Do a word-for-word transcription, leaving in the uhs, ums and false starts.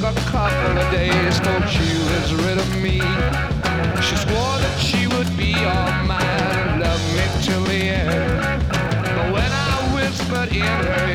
a couple of days, for she was rid of me. She swore that she would be all mine and love me till the end. But when I whispered in her